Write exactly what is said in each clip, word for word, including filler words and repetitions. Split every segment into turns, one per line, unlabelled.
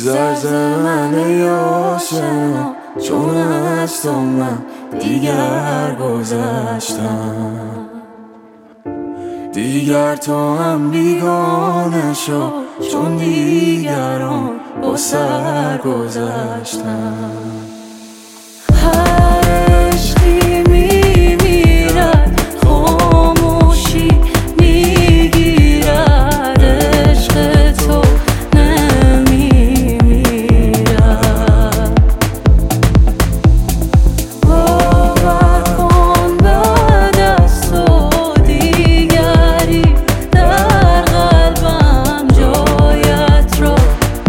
زرزر من یاشنا، چون از تو من دیگر گذشتم. دیگر تو هم بیگانه شو، چون دیگران با سر گذشتم. هر عشقی میمیرد، خاموشی میگیرد، عشق تو نمیمیرد. باور کن بعد از تو دیگری در قلبم جایت را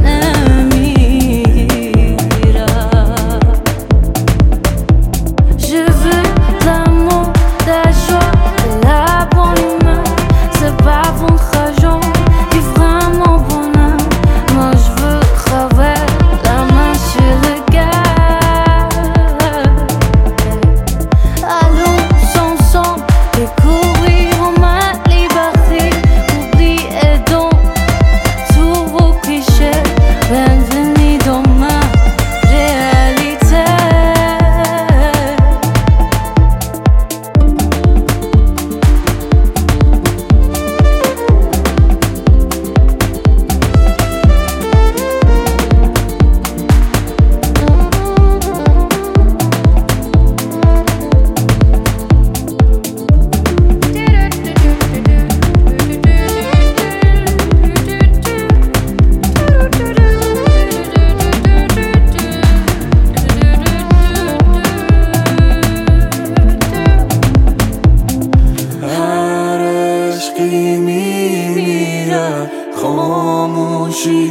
میمیرد، خاموشی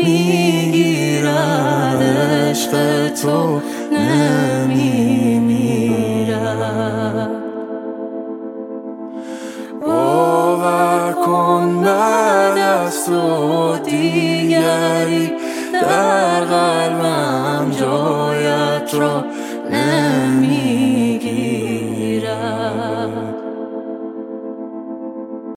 میگیرد، عشق تو نمیمیرد. باور کن بعد از تو دیگری در قلبم جایت را نمیمیرد.